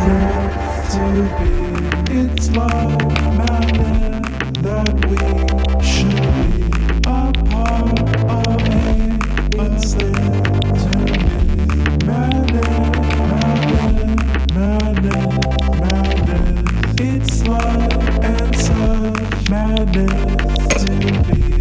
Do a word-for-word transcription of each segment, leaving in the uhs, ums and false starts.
madness to be. It's love madness that we should be a part of it instead to be. Madness, madness, madness, madness. It's love and such madness to be.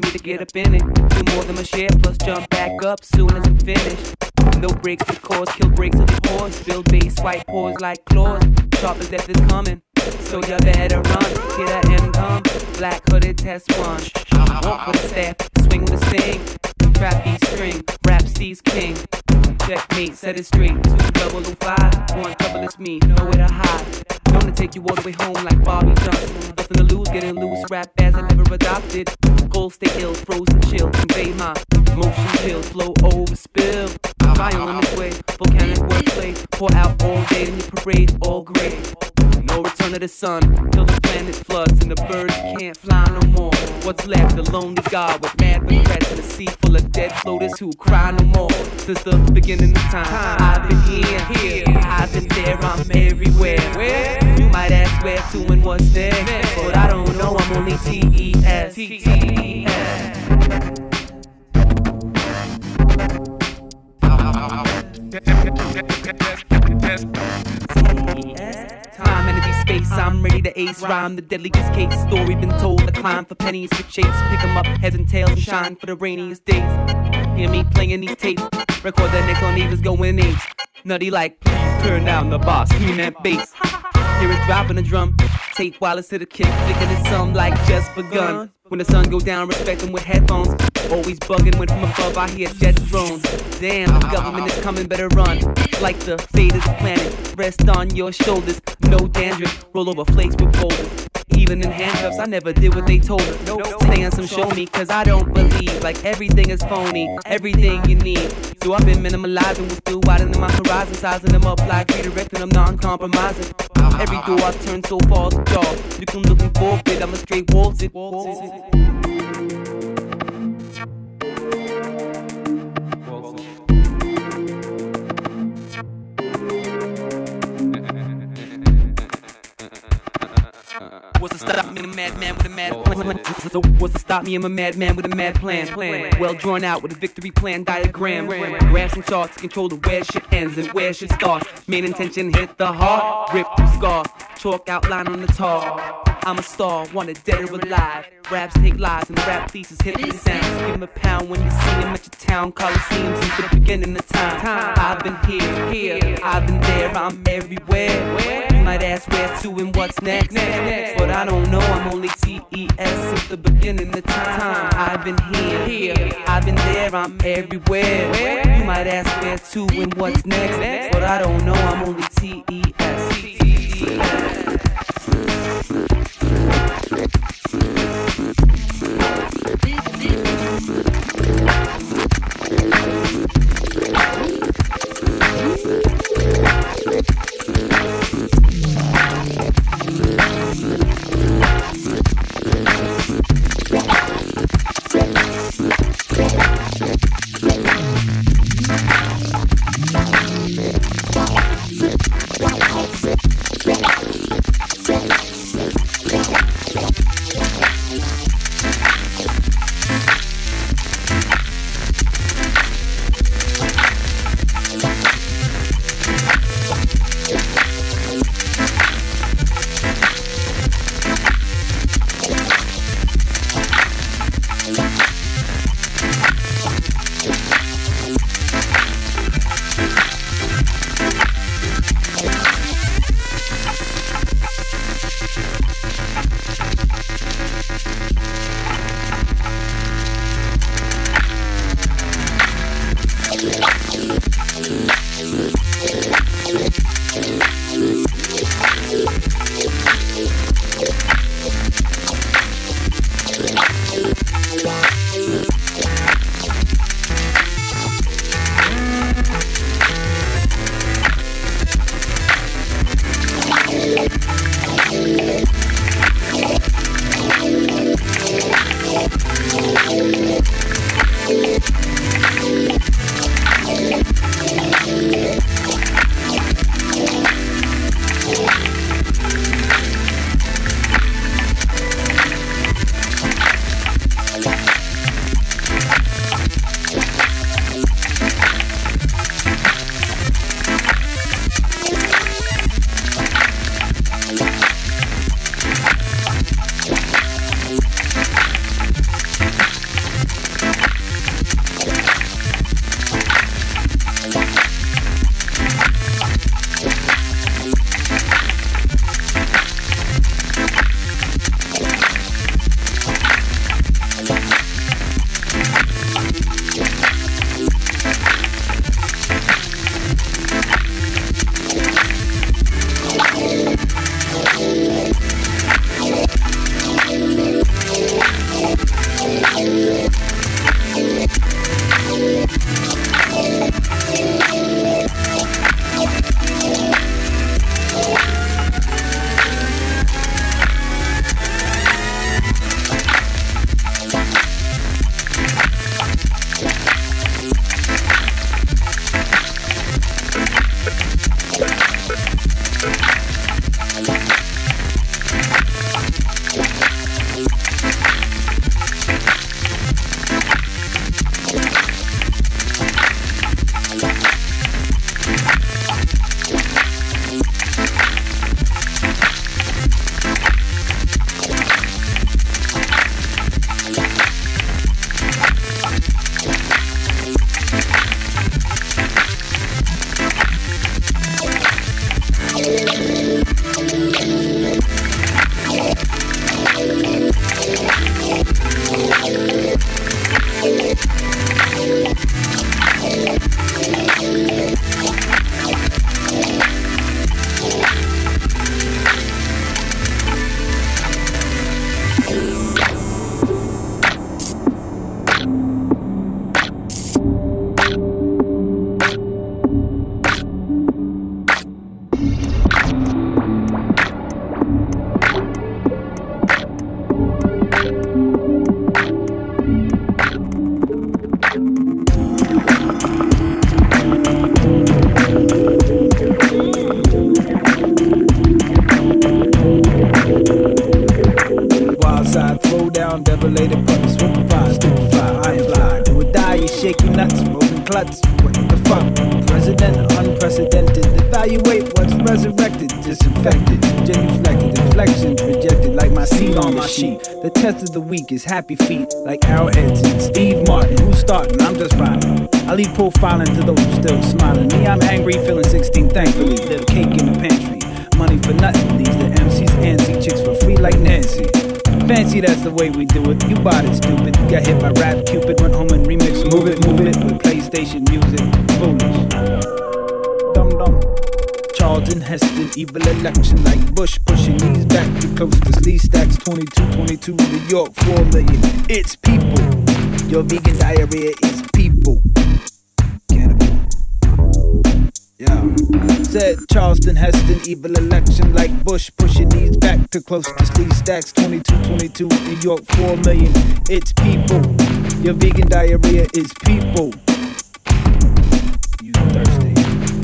me to get up in it. Do more than my share, plus jump back up soon as I'm finished. No breaks with cause, kill breaks of the pause. Spill bass, white pores like claws. Sharp as death is coming, so you better run. Hear that M come, black hooded test one. Walk with a staff, swing with a sting. Trap E string, rap Steve's king. Checkmate, set it straight. Two double oh five, one double it's me, nowhere to hide. Gonna take you all the way home like Bobby Johnson. Nothing to lose, getting loose, rap as I never adopted. Gold stay ill, frozen chill, convey my motion chill, flow over spill. Trial on this way, volcanic wordplay. Pour out all day in your parade, all gray. No return of the sun, till the planet floods and the birds can't fly no more. What's left? A lonely god with mad regrets and a sea full of dead floaters who cry no more. Since the beginning of time, I've been here, here, I've been there, I'm everywhere. Where? You might ask where to and what's next, but I don't know, I'm only T E S. T E S. Time, energy, space, I'm ready to ace. Rhyme the deadliest case, story been told. I climb for pennies for chase, pick 'em up, heads and tails, and shine for the rainiest days. Hear me playing these tapes, record that neck on neighbors going apes. Nutty like, please turn down the boss, scream that bass. Hear it dropping the drum, tape wireless to the kick, thinking it's something like just begun. When the sun go down, respect them with headphones. Always bugging when from above I hear dead drones. Damn, the government is coming, better run. Like the fate of the planet, rest on your shoulders. No dandruff, roll over flakes with boulders. Even in handcuffs, I never did what they told me. Nope, stay on some show me, cause I don't believe. Like everything is phony, everything you need. So I've been minimalizing, we're still widening my horizon. Sizing them up like redirecting them, non-compromising. Every door I've turned so far is ajar. You can looking for it, I'm a straight waltz it. What's to stop me, a madman with a mad plan? So what's to stop me? I'm a madman with a mad plan. Plan well drawn out with a victory plan diagram. Graphs and charts to control the where shit ends and where shit starts. Main intention hit the heart, rip through scar, chalk outline on the tar. I'm a star, wanted dead or alive. Raps take lives and the rap pieces hit the sounds. Give 'em a pound when you see 'em at your town coliseum since the beginning of time. I've been here, here, I've been there, I'm everywhere. You might ask where to and what's next, but I don't know, I'm only T E S since the beginning of time. I've been here, here, I've been there, I'm everywhere. You might ask where to and what's next, but I don't know, I'm only T E S. T E S. Is happy feet like arrowheads and Steve Martin. Who's starting? I'm just riding. I leave profiling to those still smiling. Me, I'm angry, feeling sixteen, thankfully. Little cake in the pantry. Money for nothing. Leaves the M Cs antsy. Chicks for free like Nancy. Fancy, that's the way we do it. You bought it, stupid. Got hit by Rap Cupid. Went home and remixed. Move it, move it with PlayStation music. Foolish. Dum dum. Charlton Heston, evil election like Bush, pushing knees back to close to Lee Stacks, twenty-two twenty-two, New York, four million. It's people. Your vegan diarrhea is people. Cannibal. Yeah. Said Charleston Heston, evil election like Bush, pushing knees back to close to Lee Stacks, twenty-two twenty-two, New York, four million. It's people. Your vegan diarrhea is people. You thirsty.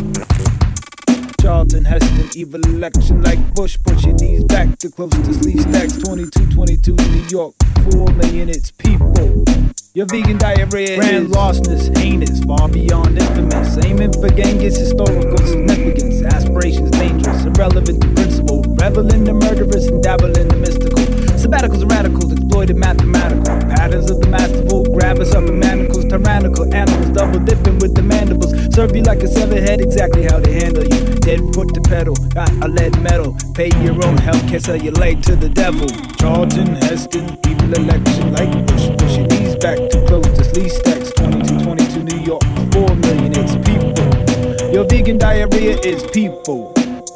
Charlton Heston, evil election like Bush, pushing knees back to close to Lee Stacks, twenty-two twenty-two, New York, four million, it's people. Your vegan diarrhea grand lostness, heinous, far beyond infamous. Aiming for Genghis, historical significance. Aspirations dangerous, irrelevant to principle. Revel in the murderous and dabble in the mystical. Sabbaticals and radicals, exploited mathematical. Patterns of the masterful, grab us up in manacles. Tyrannical animals, double dipping with the mandibles. Serve you like a severed head, exactly how they handle you. Dead foot to pedal, got a lead metal. Pay your own health care, sell your leg to the devil. Charlton Heston, evil election like Bush, pushing knees back to close to Lee Stacks, twenty-two twenty-two, New York, four million, it's people. Your vegan diarrhea is people.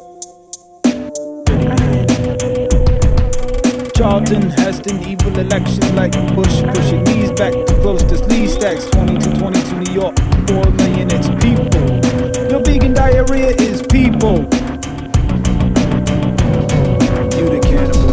Charlton Heston, evil election like Bush, pushing knees back to close to Lee Stacks, twenty-two twenty-two, New York, four million, it's people. Your vegan diarrhea is people. You the cannibal.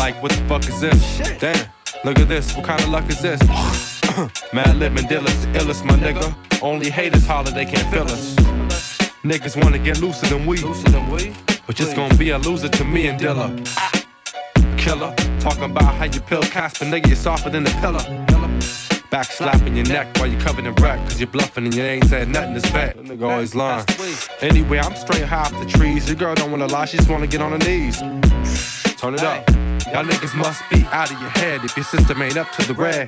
like, what the fuck is this? Shit. Damn, look at this, what kind of luck is this? Mad Lib and Dilla's the illest, my nigga. Only haters holler, they can't feel us. Niggas wanna get looser than we, looser than we. But just gonna be a loser to me and Dilla. Killer, talking about how you pill Casper, nigga, you're softer than a pillar. Back slapping your neck while you covered in wreck, cause you're bluffing and you ain't said nothing this bad. That nigga always lying. Anyway, I'm straight high off the trees. Your girl don't wanna lie, she just wanna get on her knees. Turn it up. Y'all niggas must be out of your head if your system ain't up to the red.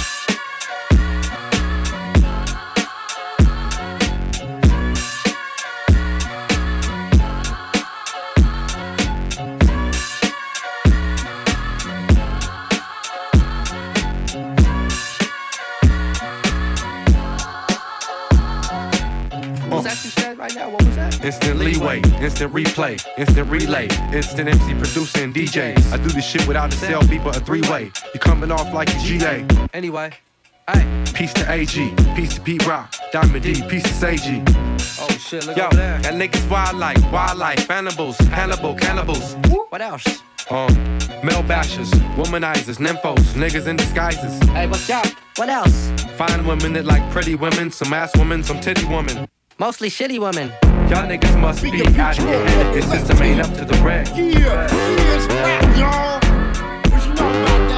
Instant leeway, instant replay, instant relay, instant M C producer and D Js. I do this shit without a cell beep or a three-way. You coming off like a G A. Anyway, hey. Peace to A G, peace to Pete Rock, Diamond D, peace to Say G. Oh shit, look Yo, over there. that niggas wildlife, wildlife, animals, Hannibal, cannibals. What else? Um, male bashers, womanizers, nymphos, niggas in disguises. Hey, what's up? What else? Fine women that like pretty women, some ass women, some titty women. Mostly shitty women. Y'all niggas must be out of your head. Your system ain't up to the red. Yeah, it's rap, y'all. What you know about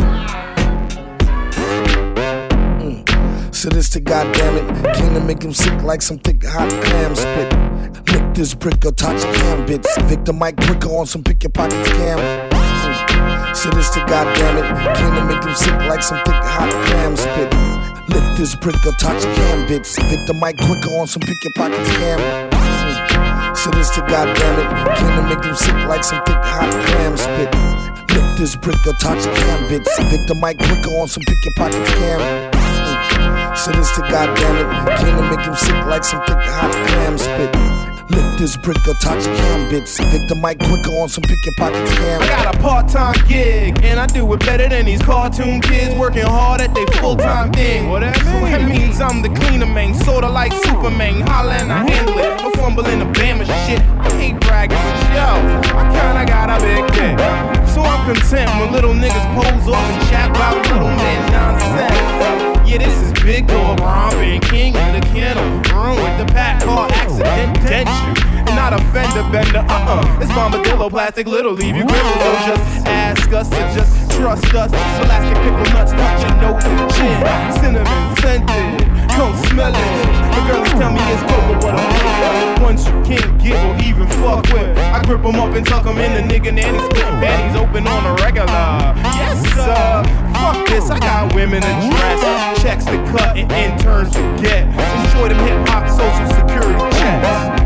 that? Mm. Sadistic, goddammit. Came to make him sick like some thick hot clam spit. Lick this brick or touch cam bits. Victor Mike Bricker on some pick your pocket scam. Mm. Sadistic, goddammit. Came to make him sick like some thick hot clam spit. Lick this brick or touch cam bits. Victor Mike quicker on some pick your pocket scam. Mm. Sadistic, goddammit. Came to make him sick like some thick hot clam spit. Lick this brick or touch cam bits. Victor Mike quicker on some pick your pocket scam. Mm. Sadistic, goddammit. Came to make him sick like some thick hot clam spit. Lick this brick or touch cam bits. Victor Mike quicker on some pick your pocket scam. I got a part-time gig, and I do it better than these cartoon kids working hard at their full-time thing. What that mean? So that means I'm the cleaner man, sorta like Superman. Holla and I handle it, no fumbling the Bama shit. I hate bragging, yo, I kinda got a big dick. So I'm content when little niggas pose off and chat about little man nonsense. Yeah, this is Big Dog Ron, being king of the kennel. Run with the pack, car accident, dent you. And not a fender bender, uh-uh. It's Bombadillo, plastic, little leave you crippled. So just ask us to just trust us. Elastic pickle nuts, touch your nose and chin. Cinnamon scented, come smell it. The girlies tell me it's cocoa butter. Once you can't get or even fuck with, I grip them up and tuck them in the nigga nanny. Split panties open on a regular. Yes, sir. Fuck this, I got women to dress. Checks to cut and interns to get. Enjoy them hip-hop social security checks.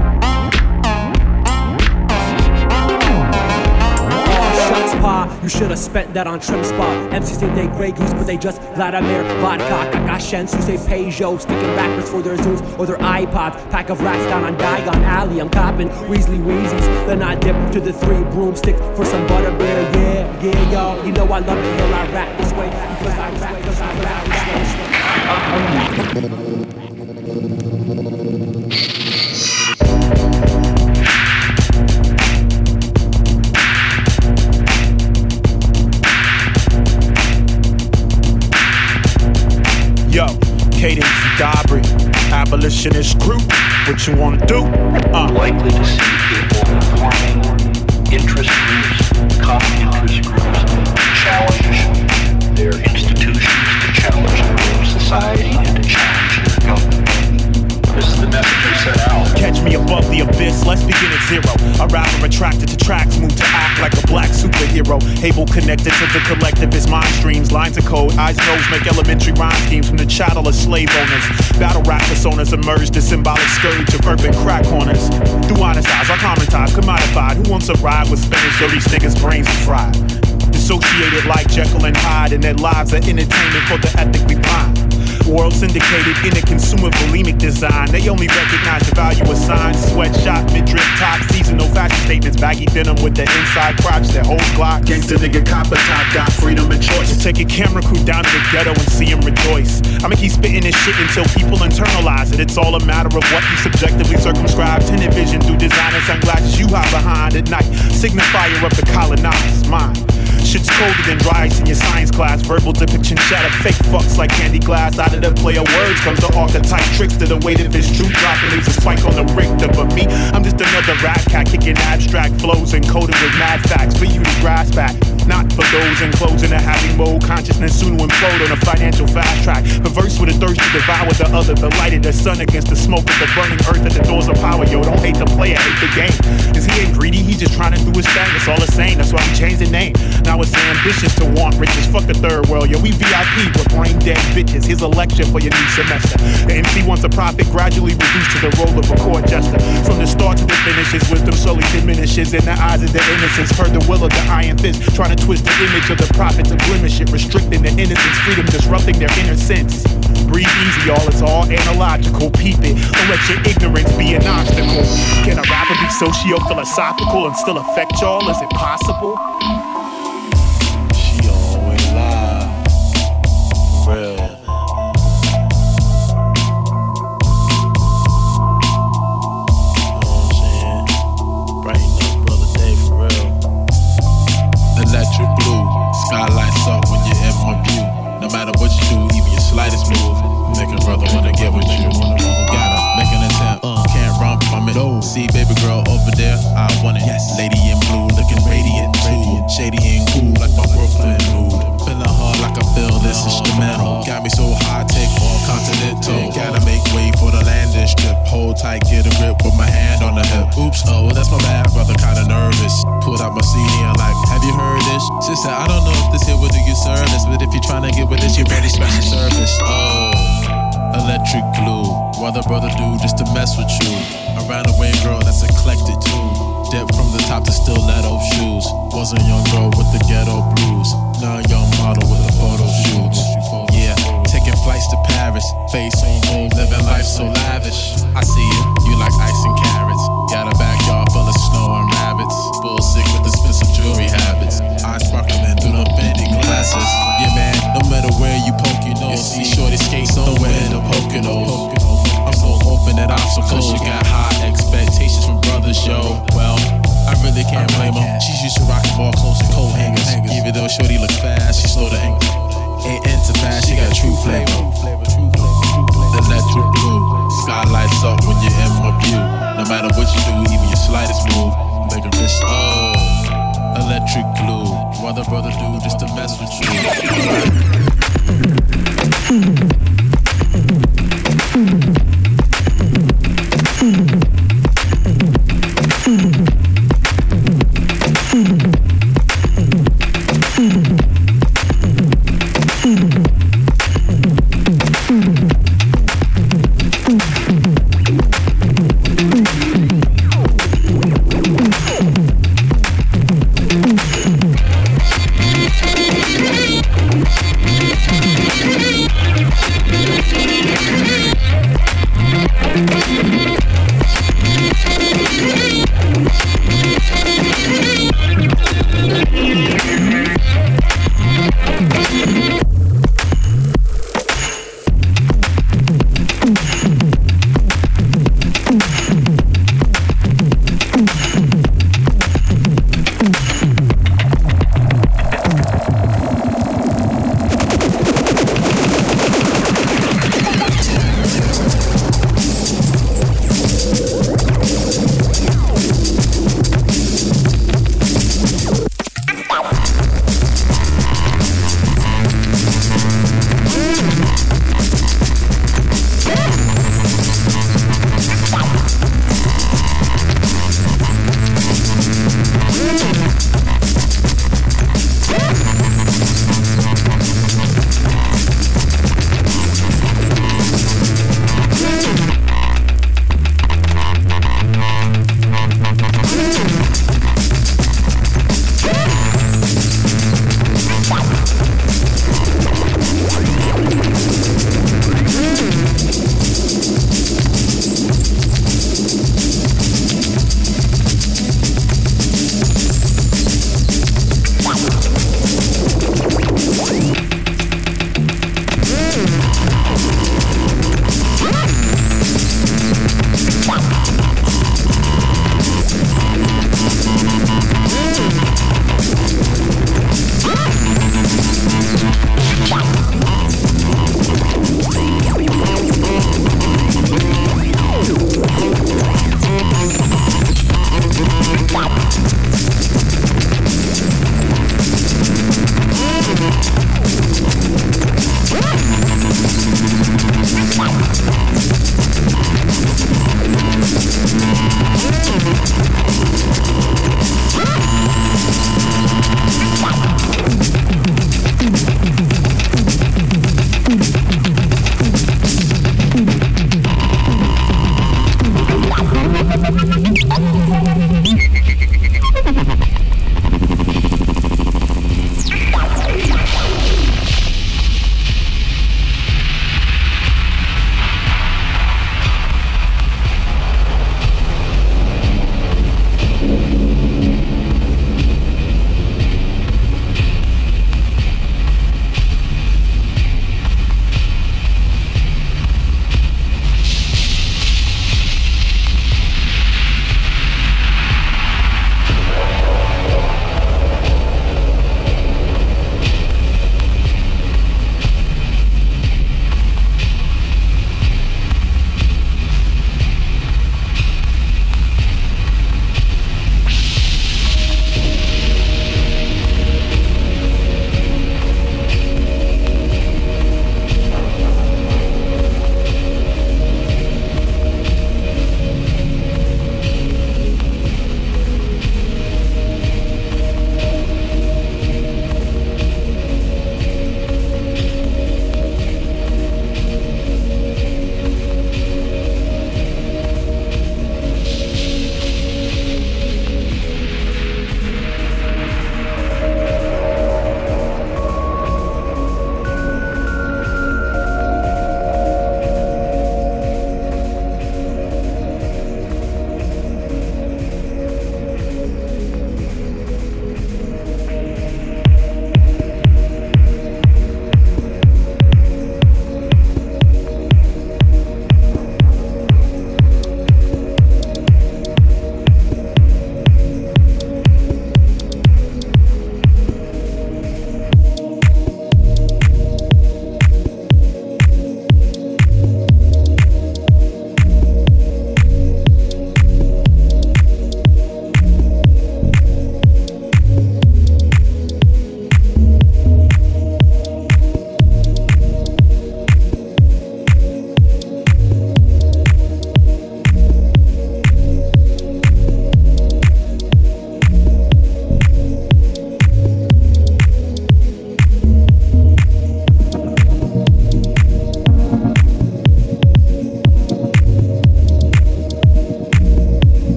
Shots pa, you should've spent that on trim spot. M Cs think they Grey Goose, but they just Vladimir Vodka. Kakashens who say Peugeot, sticking backwards for their Zooms or their iPods. Pack of rats down on Diagon Alley, I'm copping Weasley Wheezies. Then I dip to the three broomsticks for some butterbeer. Yeah, yeah, y'all, you know I love it here. I rap this way because I rap, because I rap this way. Yo, Cadence Dabri, abolitionist crew, what you wanna do? Uh. Likely to see people forming interest groups, common interest groups, to challenge their institutions, to challenge their society, and to challenge their government. This is the message we set out. Catch me above the abyss, let's begin at zero. A rapper attracted to tracks, moved to act like a black superhero. Able connected to the collectivist mind streams. Lines of code, eyes and nose make elementary rhyme schemes from the chattel of slave owners. Battle rap personas emerge, the symbolic scourge of urban crack corners. Do honest eyes, I commentize, commodified. Who wants to ride with Spanish? Dirty niggas' brains are fried. Dissociated like Jekyll and Hyde, and their lives are entertainment for the ethic we blind. World syndicated in a consumer bulimic design. They only recognize the value of signs. Sweatshop, mid-drip top, seasonal fashion statements. Baggy denim with the inside crotch that holds Glock. Gangsta nigga copper top, got freedom and choice. So take a camera crew down to the ghetto and see him rejoice. I'ma keep spitting this shit until people internalize it. It's all a matter of what you subjectively circumscribe. Tinted vision through designer sunglasses you hide behind at night. Signifier of the colonized mind. Shit's colder than dry ice in your science class. Verbal depiction shatter fake fucks like candy glass. Out of the play of words comes the archetype tricks to the weight of his truth dropping leaves a spike on the Richter. But me, I'm just another rap cat kicking abstract flows encoded with mad facts for you to grasp at. Not for those enclosed in a happy mode. Consciousness soon to implode on a financial fast track. Perverse with a thirst to devour the other. The light of the sun against the smoke of the burning earth at the doors of power. Yo, don't hate the player, hate the game. Is he ain't greedy? He just trying to do his thing. It's all the same. That's why he changed the name. Now it's ambitious to want riches. Fuck the third world. Yo, we V I P with brain dead bitches. Here's a lecture for your new semester. The M C wants a profit gradually reduced to the role of a court jester. From the start to the finish, his wisdom slowly diminishes in the eyes of the innocents. Heard the will of the iron fist, trying to twist the image of the prophet to blemish it, restricting the innocence, freedom, disrupting their inner sense. Breathe easy, y'all, it's all analogical. Peep it, don't let your ignorance be an obstacle. Can a rapper be socio-philosophical and still affect y'all? Is it possible? She always lie, for real. Electric blue, skylights up when you're in my view. No matter what you do, even your slightest move, make a brother wanna get with you. Gotta make an attempt, uh, can't run from it. No. See baby girl over there, I want it. Yes. Lady in blue, looking radiant too. Shady and cool like my Brooklyn mood. Feeling hard like I feel this instrumental. Got me so high, take off continental. Gotta make way for the landing strip. Hold tight, get a grip with my hand on the hip. Oops, oh that's my bad, brother, kinda nervous. Pulled out my C D and like, have you heard this? Sister, I don't know if this here will do you service, but if you're trying to get with this, you ready special service. Oh, electric glue. What the brother do just to mess with you? Around the way, girl, that's eclectic too. Dip from the top to stiletto shoes. Was a young girl with the ghetto blues. Now a young model with the photo shoots. Yeah, taking flights to Paris. Face on gold, living life so lavish. I see you, you like ice and carrots. Got a backyard full of snow and rabbits. Bull sick with expensive jewelry habits. Eyes sparkling through the bendy glasses. Yeah man, no matter where you poke your nose. See shorty skates on where the Poconos. I'm so open that I'm so close. You got high expectations from brothers, yo. Well, I really can't blame them. She's used to rocking more close and coat hangers. Even though shorty look fast, she slow to anger. Ain't into fast, she got true flavor. Electric blue, skylights up when you're in my view. No matter what you do, even your slightest move, make a wrist. Oh, electric glue. What the brother do just to mess with you.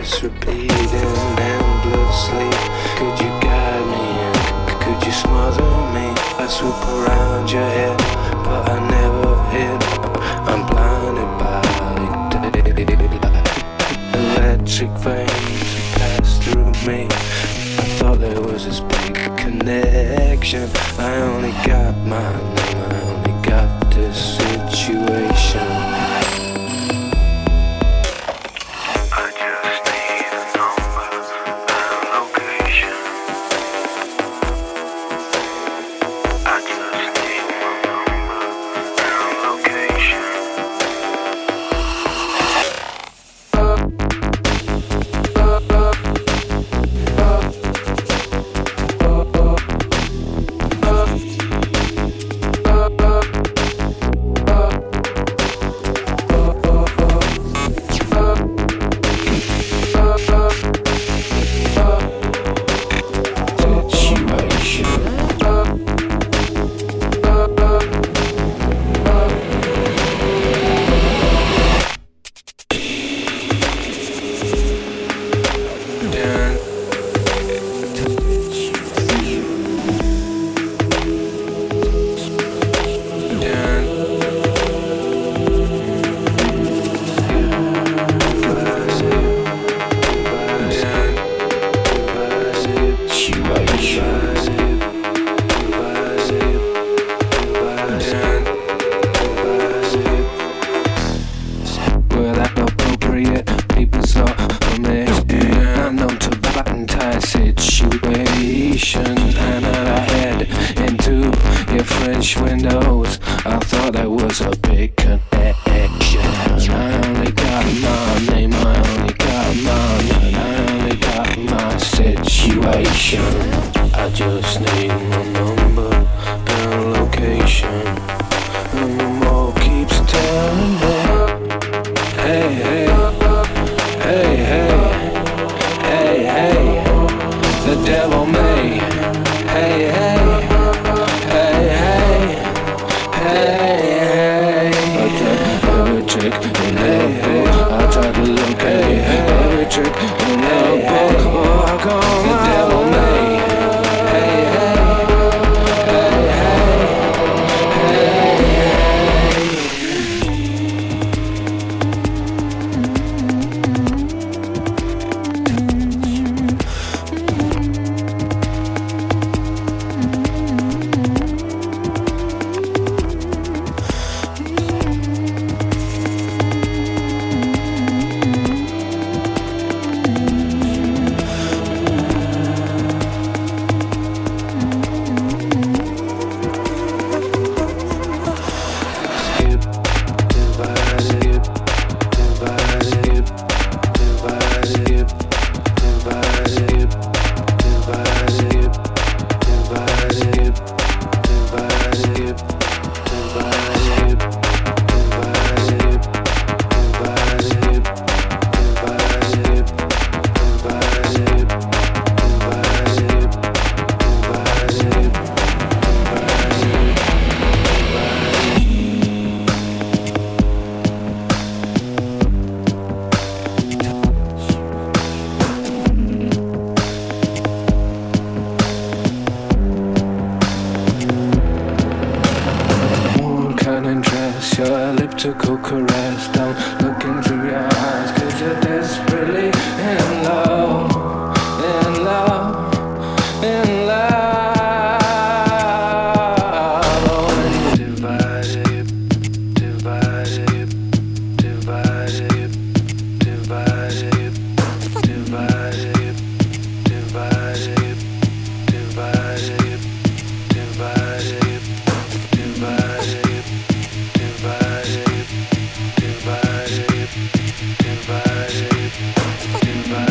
just repeating endlessly. Could you guide me in? Could you smother me? I swoop around your head, but I never hit. I'm blinded by electric veins pass through me. I thought there was this big connection. I only got my name, I only got this situation. Elliptical caress, don't look into your eyes, cause you're desperately in love, in love, in love. Oh, when you divide it, divide it, divide it, divide it, divide it, divide it, divide it, divide it, divide it. Divide it, divide it, divide it, divide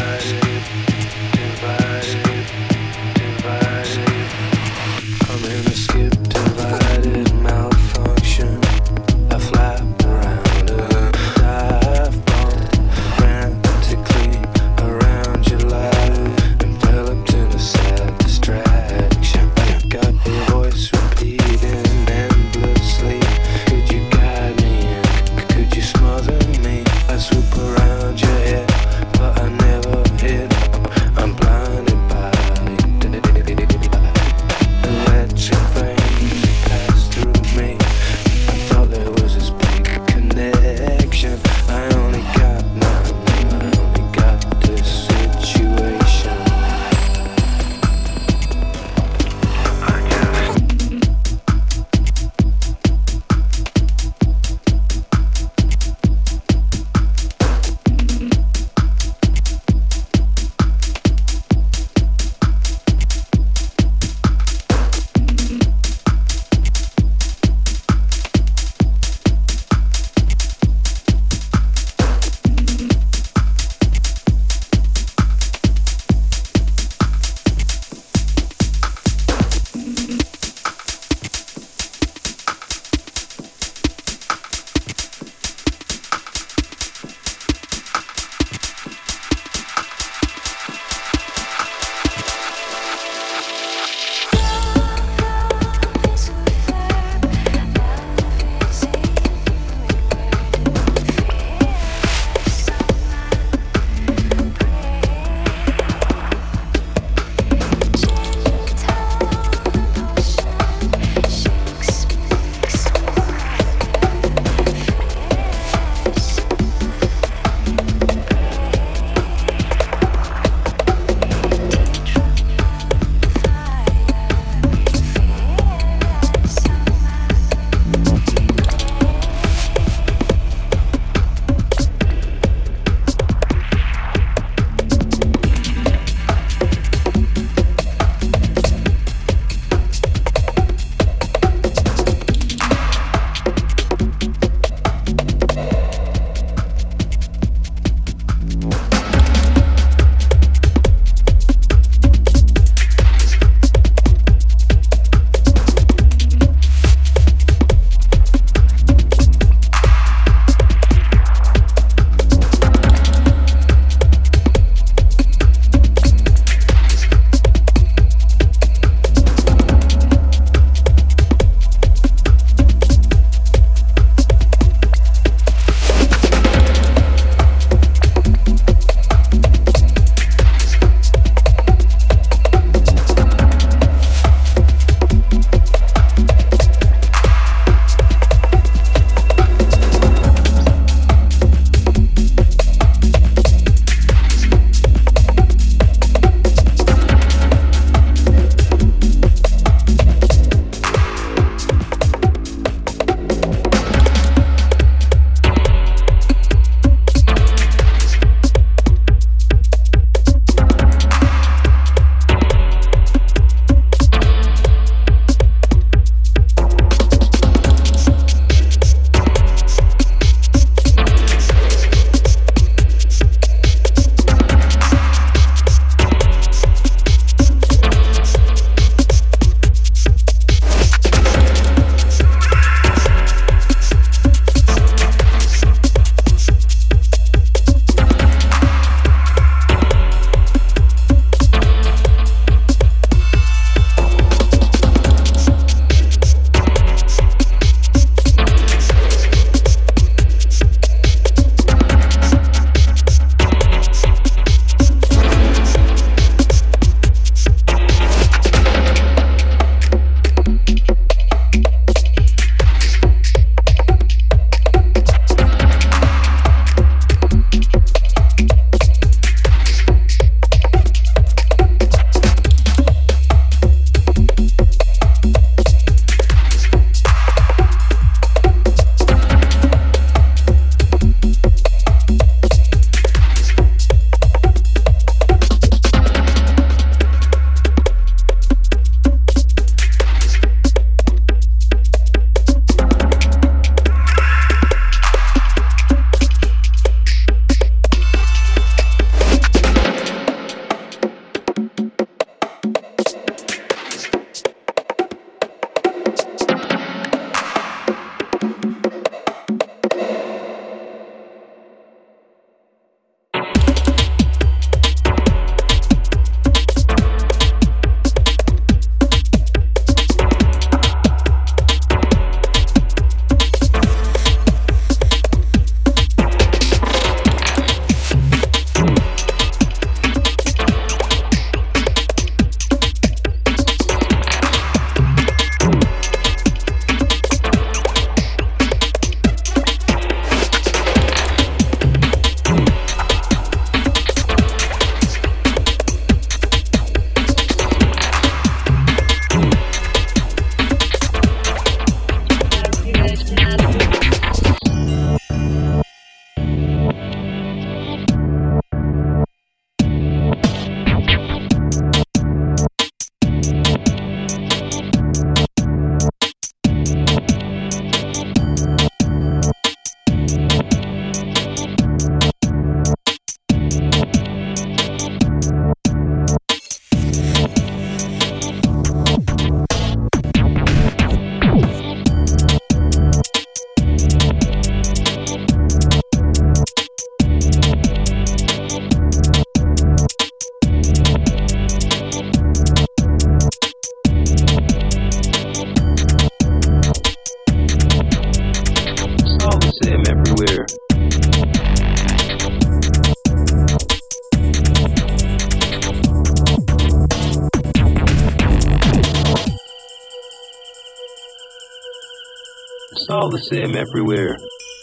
all the same everywhere.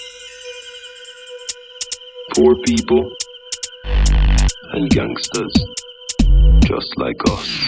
Poor people and gangsters, just like us.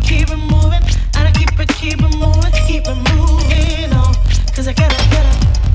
Keep it moving, keep it moving on. Cause I gotta, gotta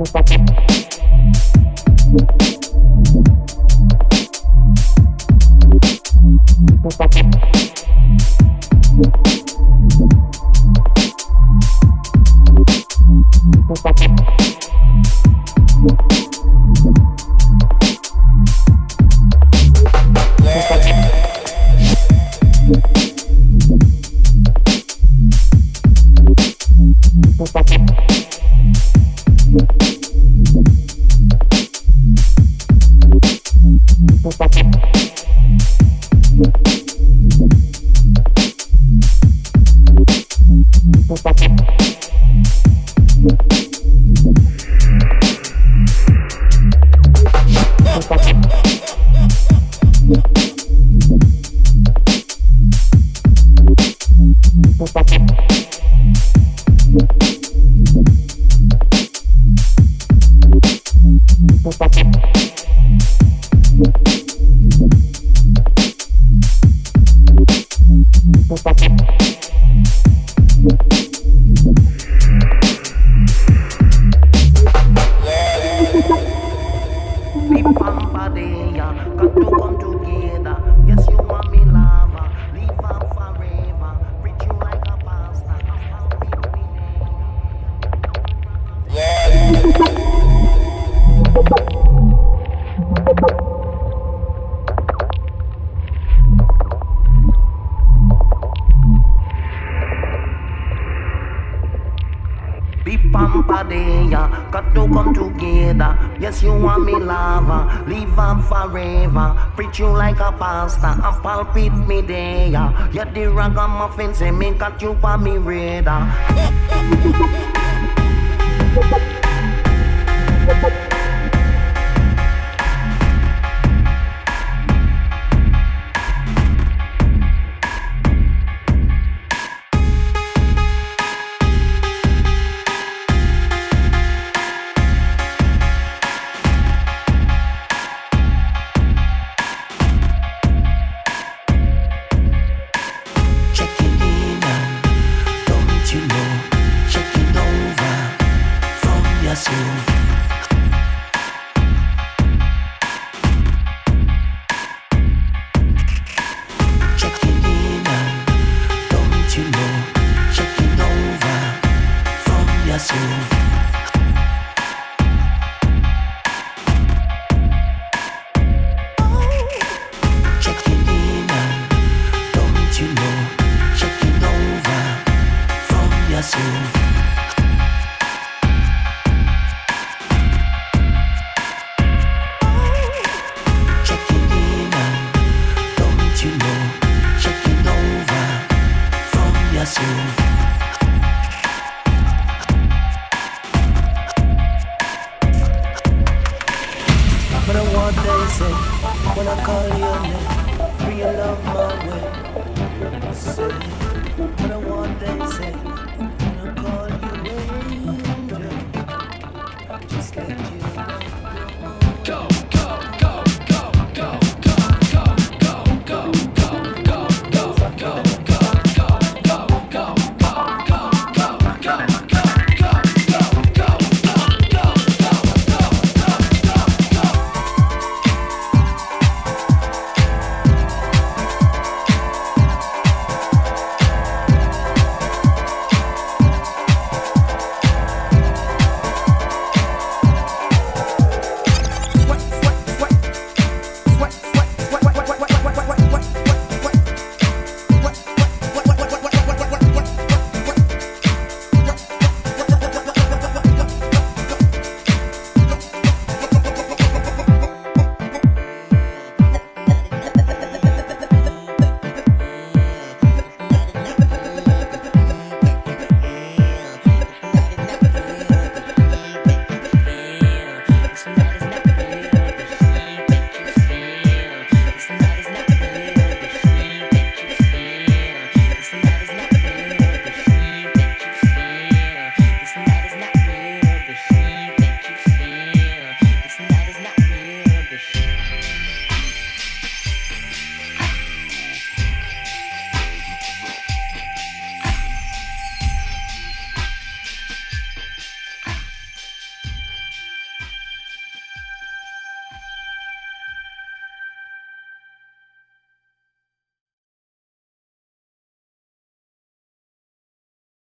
Yes, you want me lava, live on forever. Preach you like a pastor and palpate me there. Yeah, the ragamuffin say me got you for me radar. Just let